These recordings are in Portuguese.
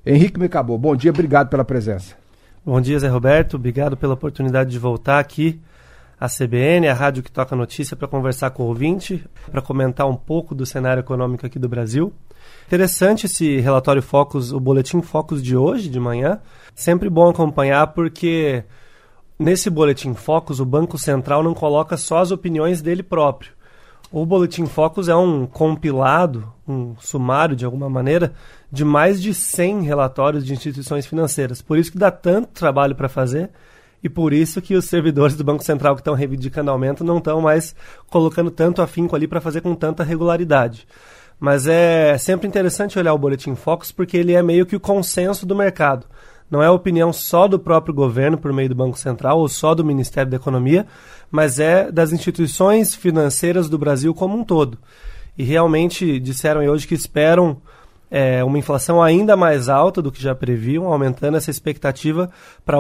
Henrique Mecabô, bom dia, obrigado pela presença. Bom dia, Zé Roberto, obrigado pela oportunidade de voltar aqui à CBN, a rádio que toca notícia, para conversar com o ouvinte, para comentar um pouco do cenário econômico aqui do Brasil. Interessante esse relatório Focus, o boletim Focus de hoje, de manhã. Sempre bom acompanhar porque nesse boletim Focus o Banco Central não coloca só as opiniões dele próprio. O boletim Focus é um compilado, um sumário de alguma maneira, de mais de 100 relatórios de instituições financeiras. Por isso que dá tanto trabalho para fazer e por isso que os servidores do Banco Central que estão reivindicando aumento não estão mais colocando tanto afinco ali para fazer com tanta regularidade. Mas é sempre interessante olhar o boletim Focus porque ele é meio que o consenso do mercado. Não é a opinião só do próprio governo por meio do Banco Central ou só do Ministério da Economia, mas é das instituições financeiras do Brasil como um todo. E realmente disseram hoje que esperam uma inflação ainda mais alta do que já previam, aumentando essa expectativa para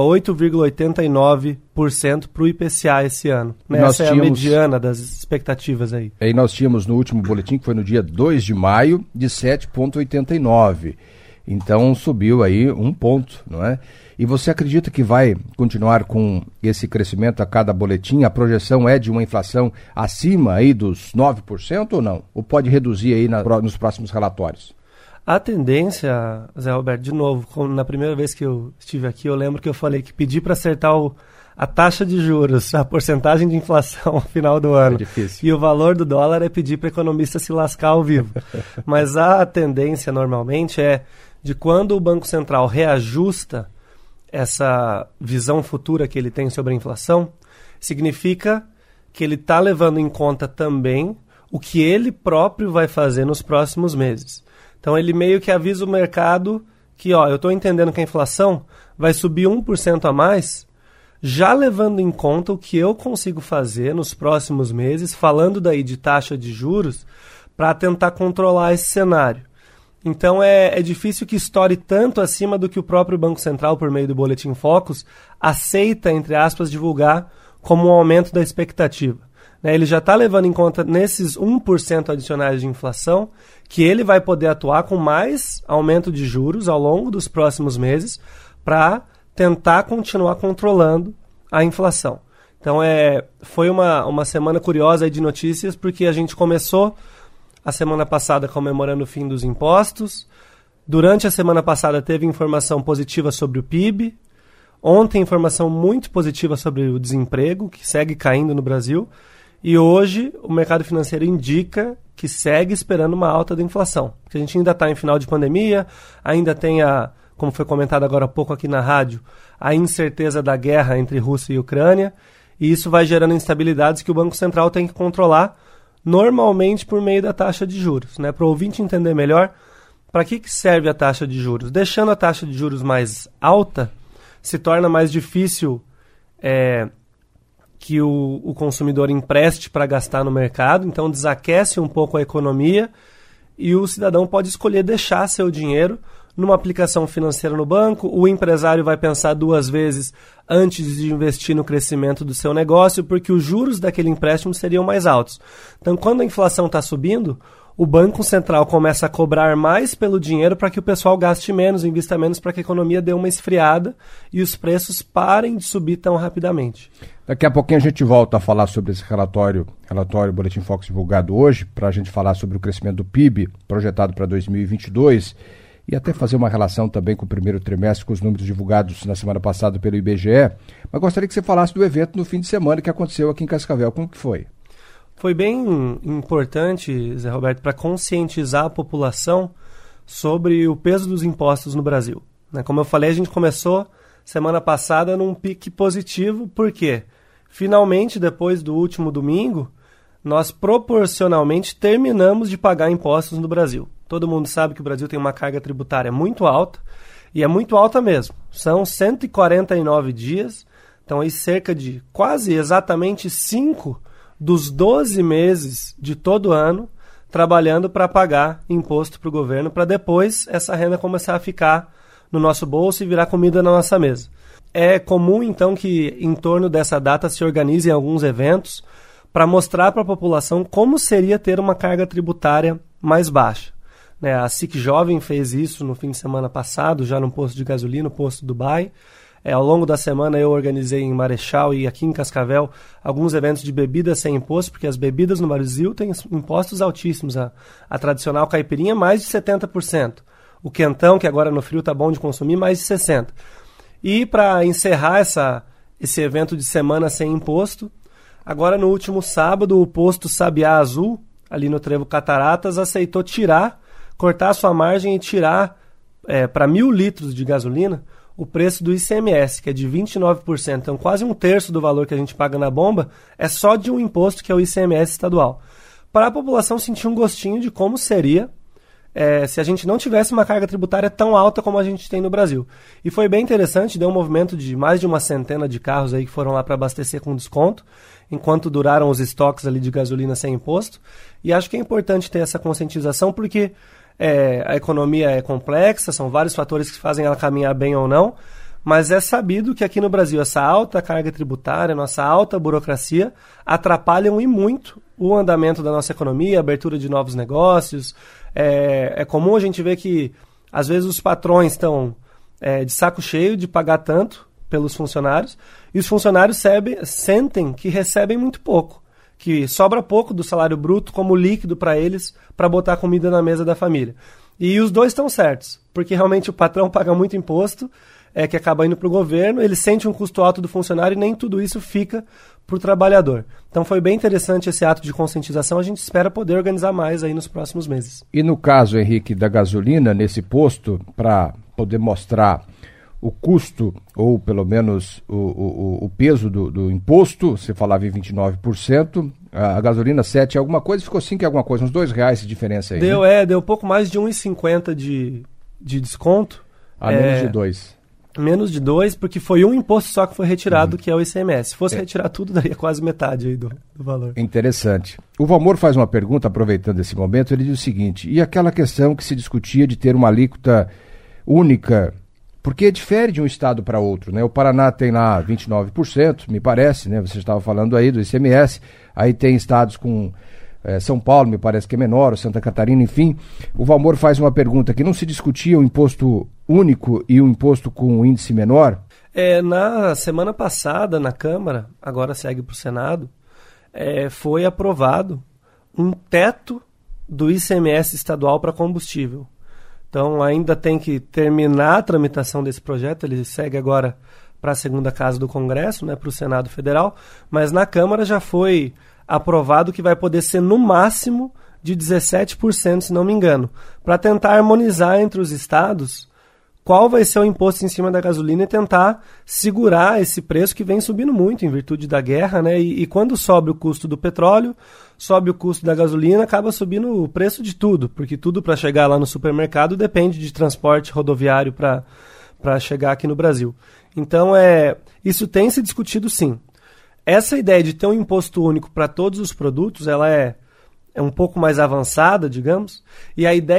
8,89% para o IPCA esse ano. Essa é a mediana das expectativas aí. E nós tínhamos no último boletim, que foi no dia 2 de maio, de 7,89%. Então subiu aí 1 ponto, não é? E você acredita que vai continuar com esse crescimento a cada boletim? A projeção é de uma inflação acima aí dos 9% ou não? Ou pode reduzir aí nos próximos relatórios? A tendência, Zé Roberto, de novo, na primeira vez que eu estive aqui, eu lembro que eu falei que pedi para acertar a taxa de juros, a porcentagem de inflação ao final do ano. É difícil. E o valor do dólar é pedir para o economista se lascar ao vivo. Mas a tendência normalmente é de quando o Banco Central reajusta essa visão futura que ele tem sobre a inflação, significa que ele está levando em conta também o que ele próprio vai fazer nos próximos meses. Então ele meio que avisa o mercado que, eu estou entendendo que a inflação vai subir 1% a mais, já levando em conta o que eu consigo fazer nos próximos meses, falando daí de taxa de juros, para tentar controlar esse cenário. Então é difícil que estoure tanto acima do que o próprio Banco Central, por meio do Boletim Focus, aceita, entre aspas, divulgar como um aumento da expectativa. Ele já está levando em conta nesses 1% adicionais de inflação que ele vai poder atuar com mais aumento de juros ao longo dos próximos meses para tentar continuar controlando a inflação. Então foi uma semana curiosa aí de notícias porque a gente começou a semana passada comemorando o fim dos impostos. Durante a semana passada teve informação positiva sobre o PIB. Ontem informação muito positiva sobre o desemprego, que segue caindo no Brasil. E hoje o mercado financeiro indica que segue esperando uma alta da inflação. Porque a gente ainda está em final de pandemia, ainda tem como foi comentado agora há pouco aqui na rádio, a incerteza da guerra entre Rússia e Ucrânia. E isso vai gerando instabilidades que o Banco Central tem que controlar, normalmente por meio da taxa de juros. Para o ouvinte entender melhor, para que serve a taxa de juros? Deixando a taxa de juros mais alta, se torna mais difícil que o consumidor empreste para gastar no mercado, então desaquece um pouco a economia e o cidadão pode escolher deixar seu dinheiro numa aplicação financeira no banco. O empresário vai pensar 2 vezes antes de investir no crescimento do seu negócio, porque os juros daquele empréstimo seriam mais altos. Então, quando a inflação está subindo, o Banco Central começa a cobrar mais pelo dinheiro para que o pessoal gaste menos, invista menos, para que a economia dê uma esfriada e os preços parem de subir tão rapidamente. Daqui a pouquinho a gente volta a falar sobre esse relatório Boletim Focus divulgado hoje, para a gente falar sobre o crescimento do PIB projetado para 2022 e até fazer uma relação também com o primeiro trimestre, com os números divulgados na semana passada pelo IBGE. Mas gostaria que você falasse do evento no fim de semana que aconteceu aqui em Cascavel. Como que foi? Foi bem importante, Zé Roberto, para conscientizar a população sobre o peso dos impostos no Brasil. Como eu falei, a gente começou semana passada num pique positivo, porque finalmente, depois do último domingo, nós proporcionalmente terminamos de pagar impostos no Brasil. Todo mundo sabe que o Brasil tem uma carga tributária muito alta, e é muito alta mesmo. São 149 dias, então aí cerca de quase exatamente 5 dos 12 meses de todo ano trabalhando para pagar imposto para o governo, para depois essa renda começar a ficar no nosso bolso e virar comida na nossa mesa. É comum, então, que em torno dessa data se organizem alguns eventos para mostrar para a população como seria ter uma carga tributária mais baixa. né? A SIC Jovem fez isso no fim de semana passado, já no posto de gasolina, no posto Dubai. Ao longo da semana eu organizei em Marechal e aqui em Cascavel alguns eventos de bebidas sem imposto, porque as bebidas no Brasil têm impostos altíssimos. A tradicional caipirinha, mais de 70%. O quentão, que agora no frio está bom de consumir, mais de 60%. E para encerrar esse evento de semana sem imposto, agora no último sábado, o posto Sabiá Azul, ali no Trevo Cataratas, aceitou cortar a sua margem e tirar para 1.000 litros de gasolina o preço do ICMS, que é de 29%. Então, quase um terço do valor que a gente paga na bomba é só de um imposto que é o ICMS estadual. Para a população sentir um gostinho de como seria se a gente não tivesse uma carga tributária tão alta como a gente tem no Brasil. E foi bem interessante, deu um movimento de mais de uma centena de carros aí que foram lá para abastecer com desconto, enquanto duraram os estoques ali de gasolina sem imposto. E acho que é importante ter essa conscientização, porque a economia é complexa, são vários fatores que fazem ela caminhar bem ou não, mas é sabido que aqui no Brasil essa alta carga tributária, nossa alta burocracia, atrapalham e muito o andamento da nossa economia, a abertura de novos negócios. É comum a gente ver que, às vezes, os patrões estão de saco cheio de pagar tanto pelos funcionários, e os funcionários sentem que recebem muito pouco, que sobra pouco do salário bruto como líquido para eles, para botar comida na mesa da família. E os dois estão certos, porque realmente o patrão paga muito imposto, que acaba indo para o governo, ele sente um custo alto do funcionário e nem tudo isso fica para o trabalhador. Então foi bem interessante esse ato de conscientização, a gente espera poder organizar mais aí nos próximos meses. E no caso, Henrique, da gasolina, nesse posto, para poder mostrar o custo, ou pelo menos o peso do imposto, você falava em 29%, a gasolina 7 alguma coisa, ficou 5 alguma coisa, uns R$2 de diferença aí. Deu pouco mais de 1,50 de desconto. Menos de 2. Menos de 2, porque foi um imposto só que foi retirado, que é o ICMS. Se fosse retirar tudo, daria quase metade aí do valor. Interessante. O Valmor faz uma pergunta, aproveitando esse momento, ele diz o seguinte: e aquela questão que se discutia de ter uma alíquota única, porque difere de um estado para outro, né? O Paraná tem lá 29%, me parece, né? Você estava falando aí do ICMS, aí tem estados com São Paulo, me parece que é menor, Santa Catarina, enfim. O Valmor faz uma pergunta, que não se discutia o imposto único e o imposto com índice menor? Na semana passada, na Câmara, agora segue para o Senado, foi aprovado um teto do ICMS estadual para combustível. Então ainda tem que terminar a tramitação desse projeto, ele segue agora para a segunda casa do Congresso, né, para o Senado Federal, mas na Câmara já foi aprovado que vai poder ser no máximo de 17%, se não me engano, para tentar harmonizar entre os estados qual vai ser o imposto em cima da gasolina e tentar segurar esse preço que vem subindo muito em virtude da guerra, né? E quando sobe o custo do petróleo, sobe o custo da gasolina, acaba subindo o preço de tudo, porque tudo para chegar lá no supermercado depende de transporte rodoviário para chegar aqui no Brasil. Então, isso tem se discutido sim. Essa ideia de ter um imposto único para todos os produtos, ela é um pouco mais avançada, digamos, e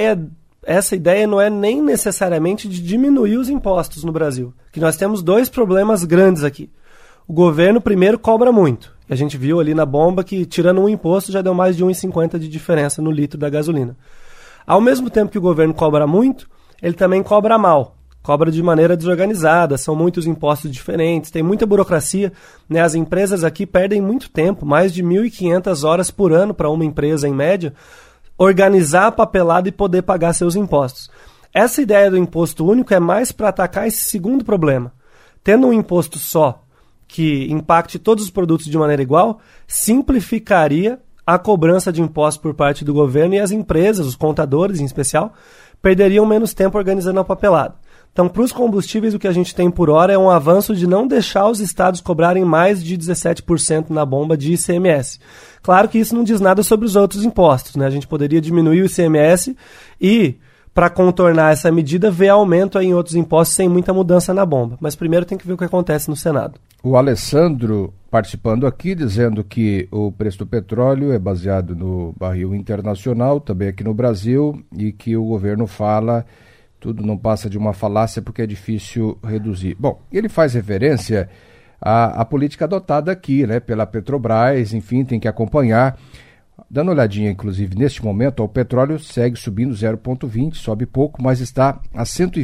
essa ideia não é nem necessariamente de diminuir os impostos no Brasil, que nós temos dois problemas grandes aqui. O governo, primeiro, cobra muito. E a gente viu ali na bomba que, tirando um imposto, já deu mais de 1,50 de diferença no litro da gasolina. Ao mesmo tempo que o governo cobra muito, ele também cobra mal. Cobra de maneira desorganizada, são muitos impostos diferentes, tem muita burocracia, né? As empresas aqui perdem muito tempo, mais de 1.500 horas por ano para uma empresa, em média, organizar a papelada e poder pagar seus impostos. Essa ideia do imposto único é mais para atacar esse segundo problema. Tendo um imposto só, que impacte todos os produtos de maneira igual, simplificaria a cobrança de impostos por parte do governo e as empresas, os contadores em especial, perderiam menos tempo organizando a papelada. Então, para os combustíveis, o que a gente tem por hora é um avanço de não deixar os estados cobrarem mais de 17% na bomba de ICMS. Claro que isso não diz nada sobre os outros impostos, né? A gente poderia diminuir o ICMS e, para contornar essa medida, ver aumento aí em outros impostos sem muita mudança na bomba. Mas primeiro tem que ver o que acontece no Senado. O Alessandro participando aqui, dizendo que o preço do petróleo é baseado no barril internacional, também aqui no Brasil, e que o governo fala... Tudo não passa de uma falácia porque é difícil reduzir. Bom, ele faz referência à política adotada aqui, né, pela Petrobras, enfim, tem que acompanhar. Dando uma olhadinha, inclusive, neste momento, o petróleo segue subindo 0,20, sobe pouco, mas está a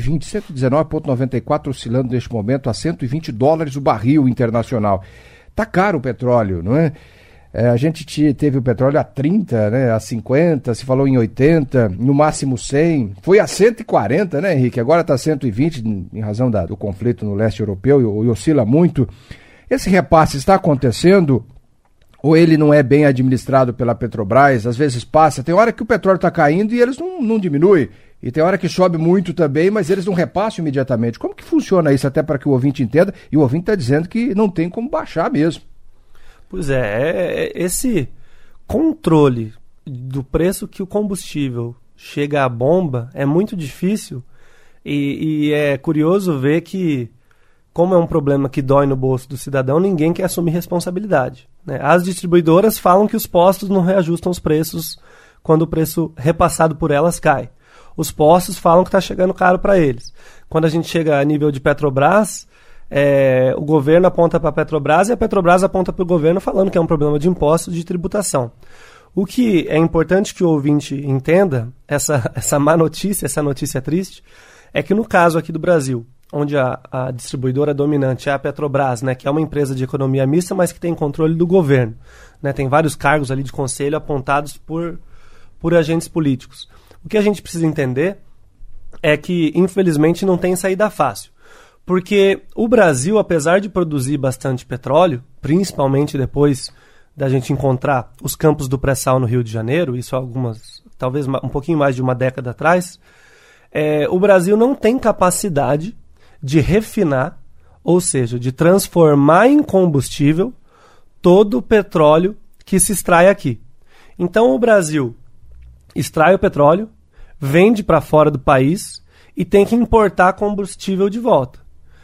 119,94, oscilando neste momento a $120 o barril internacional. Tá caro o petróleo, não é? A gente teve o petróleo a 30, né, a 50, se falou em 80, no máximo 100, foi a 140, né, Henrique? Agora está a 120, em razão do conflito no leste europeu, e oscila muito. Esse repasse está acontecendo ou ele não é bem administrado pela Petrobras? Às vezes passa, tem hora que o petróleo está caindo e eles não diminuem, e tem hora que sobe muito também, mas eles não repassam imediatamente. Como que funciona isso, até para que o ouvinte entenda? E o ouvinte está dizendo que não tem como baixar mesmo. Pois esse controle do preço que o combustível chega à bomba é muito difícil, e é curioso ver que, como é um problema que dói no bolso do cidadão, ninguém quer assumir responsabilidade, né? As distribuidoras falam que os postos não reajustam os preços quando o preço repassado por elas cai. Os postos falam que está chegando caro para eles. Quando a gente chega a nível de Petrobras, o governo aponta para a Petrobras e a Petrobras aponta para o governo falando que é um problema de impostos, de tributação. O que é importante que o ouvinte entenda, essa má notícia, essa notícia triste, é que no caso aqui do Brasil, onde a distribuidora dominante é a Petrobras, né, que é uma empresa de economia mista, mas que tem controle do governo, né, tem vários cargos ali de conselho apontados por agentes políticos. O que a gente precisa entender é que, infelizmente, não tem saída fácil. Porque o Brasil, apesar de produzir bastante petróleo, principalmente depois da gente encontrar os campos do pré-sal no Rio de Janeiro, isso talvez um pouquinho mais de uma década atrás, o Brasil não tem capacidade de refinar, ou seja, de transformar em combustível todo o petróleo que se extrai aqui. Então o Brasil extrai o petróleo, vende para fora do país e tem que importar combustível de volta.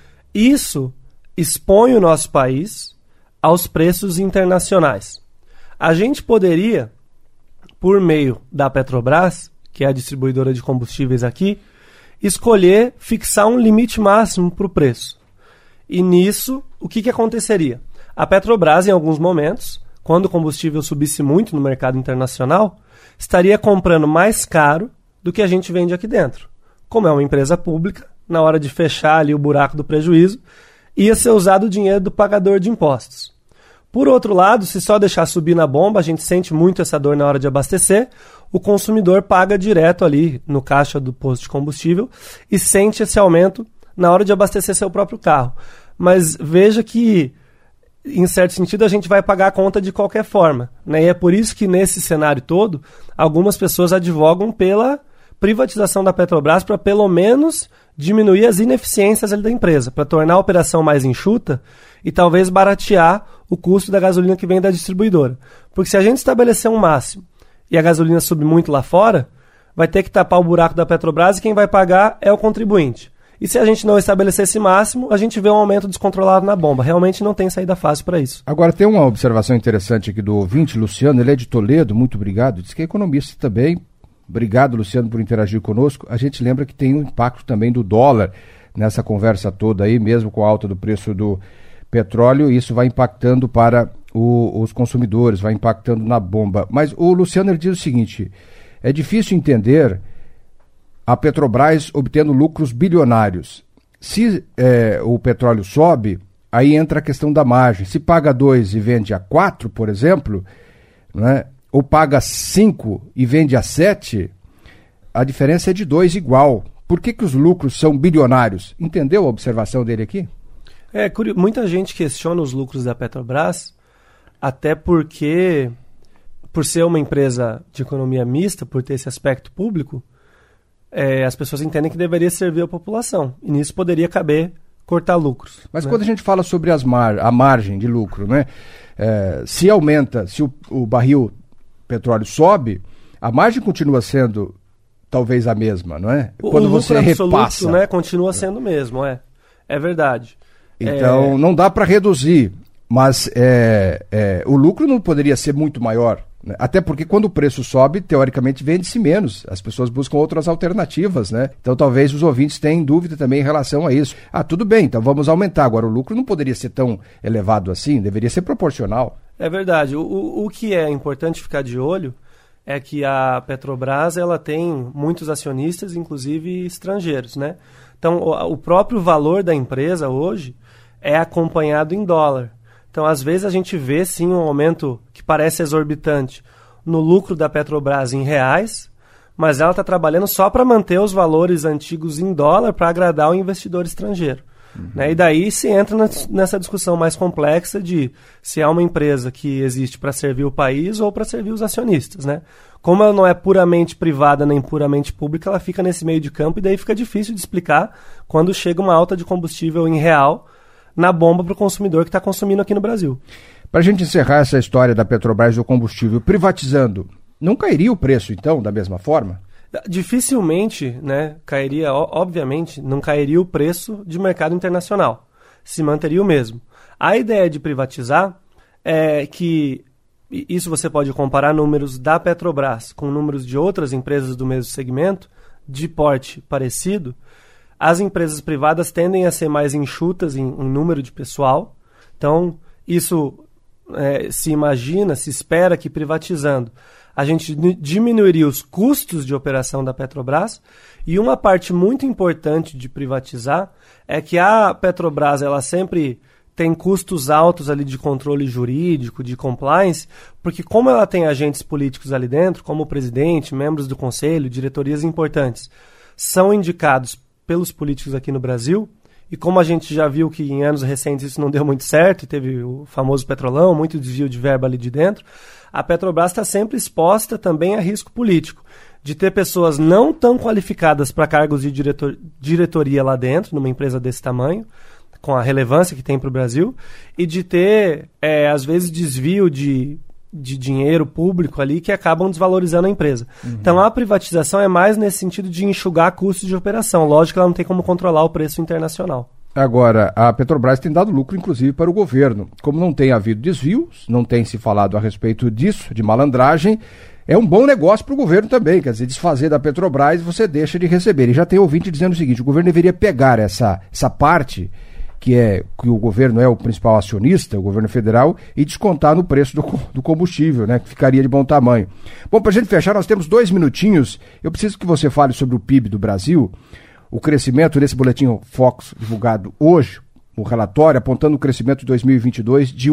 Isso expõe o nosso país aos preços internacionais. A gente poderia, por meio da Petrobras, que é a distribuidora de combustíveis aqui, escolher fixar um limite máximo para o preço. E nisso, o que aconteceria? A Petrobras, em alguns momentos, quando o combustível subisse muito no mercado internacional, estaria comprando mais caro do que a gente vende aqui dentro. Como é uma empresa pública, na hora de fechar ali o buraco do prejuízo, ia ser usado o dinheiro do pagador de impostos. Por outro lado, se só deixar subir na bomba, a gente sente muito essa dor na hora de abastecer, o consumidor paga direto ali no caixa do posto de combustível e sente esse aumento na hora de abastecer seu próprio carro. Mas veja que, em certo sentido, a gente vai pagar a conta de qualquer forma, né? E é por isso que, nesse cenário todo, algumas pessoas advogam pela privatização da Petrobras para, pelo menos, diminuir as ineficiências ali da empresa, para tornar a operação mais enxuta e talvez baratear o custo da gasolina que vem da distribuidora. Porque se a gente estabelecer um máximo e a gasolina subir muito lá fora, vai ter que tapar o buraco da Petrobras e quem vai pagar é o contribuinte. E se a gente não estabelecer esse máximo, a gente vê um aumento descontrolado na bomba. Realmente não tem saída fácil para isso. Agora, tem uma observação interessante aqui do ouvinte, Luciano, ele é de Toledo, muito obrigado, diz que é economista também. Obrigado, Luciano, por interagir conosco. A gente lembra que tem um impacto também do dólar nessa conversa toda aí, mesmo com a alta do preço do petróleo, isso vai impactando para os consumidores, vai impactando na bomba. Mas o Luciano ele diz o seguinte, é difícil entender a Petrobras obtendo lucros bilionários. Se o petróleo sobe, aí entra a questão da margem. Se paga 2 e vende a 4, por exemplo, né, ou paga 5 e vende a 7, a diferença é de 2 igual. Por que os lucros são bilionários? Entendeu a observação dele aqui? Muita gente questiona os lucros da Petrobras, até porque, por ser uma empresa de economia mista, por ter esse aspecto público, as pessoas entendem que deveria servir a população. E nisso poderia caber cortar lucros. Mas quando a gente fala sobre a margem de lucro, né? Se aumenta, se o barril petróleo sobe, a margem continua sendo talvez a mesma, não é? Quando você repassa, né, continua sendo o mesmo, é verdade. Então não dá para reduzir, mas o lucro não poderia ser muito maior, né? Até porque quando o preço sobe, teoricamente vende-se menos, as pessoas buscam outras alternativas, né? Então talvez os ouvintes tenham dúvida também em relação a isso. Tudo bem, então vamos aumentar, agora o lucro não poderia ser tão elevado assim, deveria ser proporcional. É verdade. O que é importante ficar de olho é que a Petrobras ela tem muitos acionistas, inclusive estrangeiros, né? Então, o próprio valor da empresa hoje é acompanhado em dólar. Então, às vezes, a gente vê, sim, um aumento que parece exorbitante no lucro da Petrobras em reais, mas ela está trabalhando só para manter os valores antigos em dólar para agradar o investidor estrangeiro. Né? E daí se entra nessa discussão mais complexa de se é uma empresa que existe para servir o país ou para servir os acionistas. Né? Como ela não é puramente privada nem puramente pública, ela fica nesse meio de campo e daí fica difícil de explicar quando chega uma alta de combustível em real na bomba para o consumidor que está consumindo aqui no Brasil. Para a gente encerrar essa história da Petrobras do combustível, privatizando, não cairia o preço, então, da mesma forma? Dificilmente, né, cairia, obviamente, não cairia o preço de mercado internacional. Se manteria o mesmo. A ideia de privatizar é que, isso você pode comparar números da Petrobras com números de outras empresas do mesmo segmento, de porte parecido. As empresas privadas tendem a ser mais enxutas em número de pessoal. Então, isso se imagina, se espera que privatizando a gente diminuiria os custos de operação da Petrobras. E uma parte muito importante de privatizar é que a Petrobras ela sempre tem custos altos ali de controle jurídico, de compliance, porque como ela tem agentes políticos ali dentro, como o presidente, membros do conselho, diretorias importantes, são indicados pelos políticos aqui no Brasil, e como a gente já viu que em anos recentes isso não deu muito certo, e teve o famoso Petrolão, muito desvio de verba ali de dentro, a Petrobras está sempre exposta também a risco político, de ter pessoas não tão qualificadas para cargos de diretoria lá dentro, numa empresa desse tamanho, com a relevância que tem para o Brasil, e de ter, às vezes, desvio de dinheiro público ali que acabam desvalorizando a empresa. Então a privatização é mais nesse sentido de enxugar custos de operação. Lógico que ela não tem como controlar o preço internacional. Agora, a Petrobras tem dado lucro, inclusive, para o governo. Como não tem havido desvios, não tem se falado a respeito disso, de malandragem, é um bom negócio para o governo também. Quer dizer, desfazer da Petrobras você deixa de receber. E já tem ouvinte dizendo o seguinte, o governo deveria pegar essa parte que o governo é o principal acionista, o governo federal, e descontar no preço do combustível, né, que ficaria de bom tamanho. Bom, para a gente fechar, nós temos 2 minutinhos. Eu preciso que você fale sobre o PIB do Brasil, o crescimento desse boletim Focus divulgado hoje, o relatório apontando o crescimento de 2022 de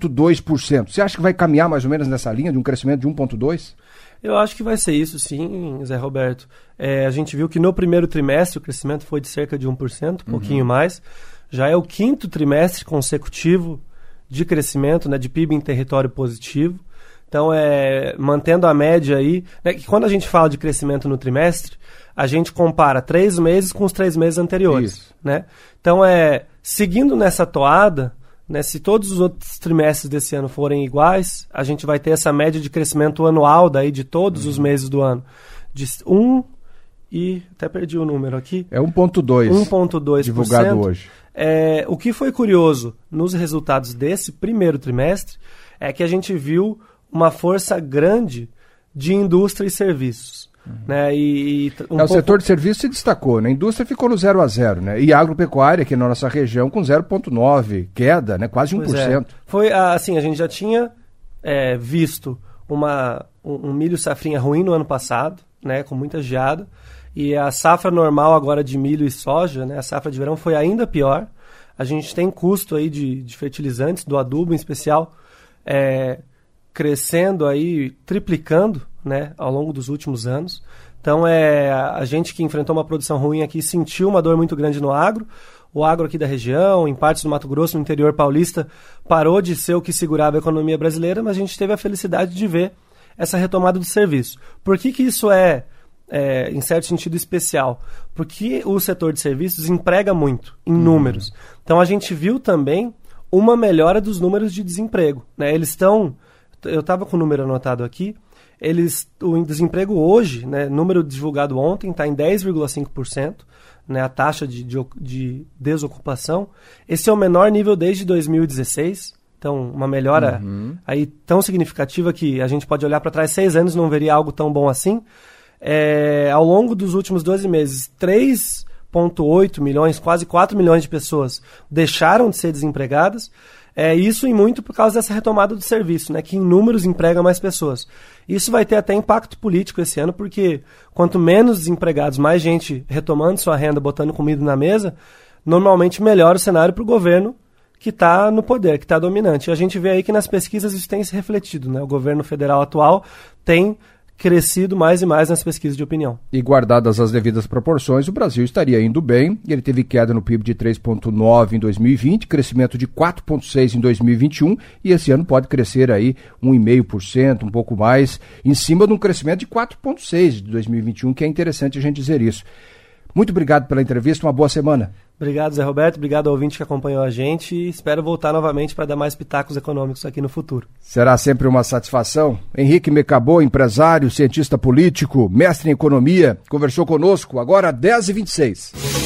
1,2%. Você acha que vai caminhar mais ou menos nessa linha de um crescimento de 1,2%? Eu acho que vai ser isso, sim, Zé Roberto. A gente viu que no primeiro trimestre o crescimento foi de cerca de 1%, um pouquinho mais. Já é o 5º trimestre consecutivo de crescimento, né, de PIB em território positivo. Então, mantendo a média aí, né, que quando a gente fala de crescimento no trimestre, a gente compara 3 meses com os 3 meses anteriores. Né? Então, seguindo nessa toada, né, se todos os outros trimestres desse ano forem iguais, a gente vai ter essa média de crescimento anual daí de todos os meses do ano, de 1 e até perdi o número aqui. 1,2% divulgado hoje. O que foi curioso nos resultados desse primeiro trimestre é que a gente viu uma força grande de indústria e serviços. Né? O setor de serviços se destacou, né? A indústria ficou no 0-0, né? E a agropecuária aqui na nossa região com 0,9%, queda, né? Quase 1%. Foi assim, a gente já tinha visto um milho safrinha ruim no ano passado, né? Com muita geada. E a safra normal agora de milho e soja, né, a safra de verão foi ainda pior. A gente tem custo aí de fertilizantes, do adubo em especial, crescendo aí, triplicando, né, ao longo dos últimos anos. Então, a gente que enfrentou uma produção ruim aqui sentiu uma dor muito grande no agro. O agro aqui da região, em partes do Mato Grosso, no interior paulista, parou de ser o que segurava a economia brasileira, mas a gente teve a felicidade de ver essa retomada do serviço. Por que isso em certo sentido especial? Porque o setor de serviços emprega muito, em números. Então a gente viu também uma melhora dos números de desemprego. Né? Eles estão, eu estava com o número anotado aqui, o desemprego hoje, né, número divulgado ontem, está em 10,5%, né, a taxa de desocupação. Esse é o menor nível desde 2016. Então, uma melhora aí tão significativa que a gente pode olhar para trás 6 anos e não veria algo tão bom assim. Ao longo dos últimos 12 meses, 3 3,8 milhões, quase 4 milhões de pessoas deixaram de ser desempregadas. Isso e muito por causa dessa retomada do serviço, né, que em números emprega mais pessoas. Isso vai ter até impacto político esse ano, porque quanto menos desempregados, mais gente retomando sua renda, botando comida na mesa, normalmente melhora o cenário para o governo que está no poder, que está dominante. E a gente vê aí que nas pesquisas isso tem se refletido, né? O governo federal atual tem crescido mais e mais nas pesquisas de opinião. E guardadas as devidas proporções, o Brasil estaria indo bem. Ele teve queda no PIB de 3,9% em 2020, crescimento de 4,6% em 2021 e esse ano pode crescer aí 1,5%, um pouco mais, em cima de um crescimento de 4,6% de 2021, que é interessante a gente dizer isso. Muito obrigado pela entrevista, uma boa semana. Obrigado, Zé Roberto. Obrigado ao ouvinte que acompanhou a gente e espero voltar novamente para dar mais pitacos econômicos aqui no futuro. Será sempre uma satisfação. Henrique Mecabô, empresário, cientista político, mestre em economia, conversou conosco agora às 10h26.